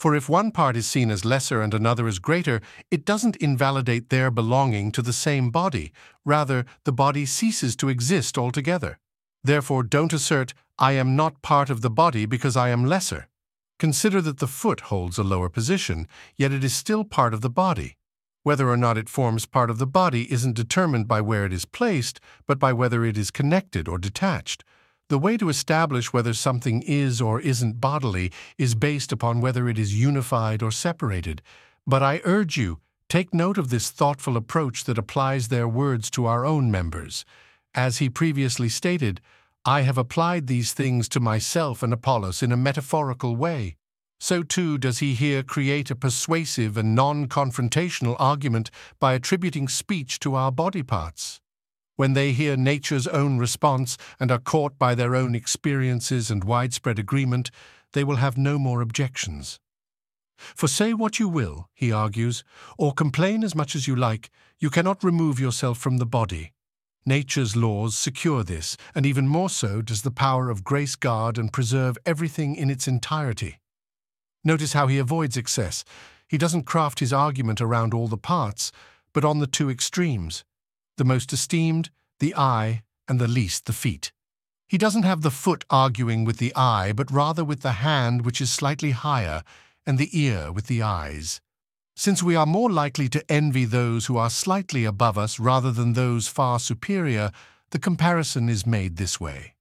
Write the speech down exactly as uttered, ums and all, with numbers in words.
For if one part is seen as lesser and another as greater, it doesn't invalidate their belonging to the same body. Rather, the body ceases to exist altogether. Therefore, don't assert, "I am not part of the body because I am lesser." Consider that the foot holds a lower position, yet it is still part of the body. Whether or not it forms part of the body isn't determined by where it is placed, but by whether it is connected or detached. The way to establish whether something is or isn't bodily is based upon whether it is unified or separated. But I urge you, take note of this thoughtful approach that applies their words to our own members. As he previously stated, I have applied these things to myself and Apollos in a metaphorical way. So too does he here create a persuasive and non-confrontational argument by attributing speech to our body parts. When they hear nature's own response and are caught by their own experiences and widespread agreement, they will have no more objections. For say what you will, he argues, or complain as much as you like, you cannot remove yourself from the body. Nature's laws secure this, and even more so does the power of grace guard and preserve everything in its entirety. Notice how he avoids excess. He doesn't craft his argument around all the parts, but on the two extremes, the most esteemed, the eye, and the least, the feet. He doesn't have the foot arguing with the eye, but rather with the hand, which is slightly higher, and the ear with the eyes. Since we are more likely to envy those who are slightly above us rather than those far superior, the comparison is made this way.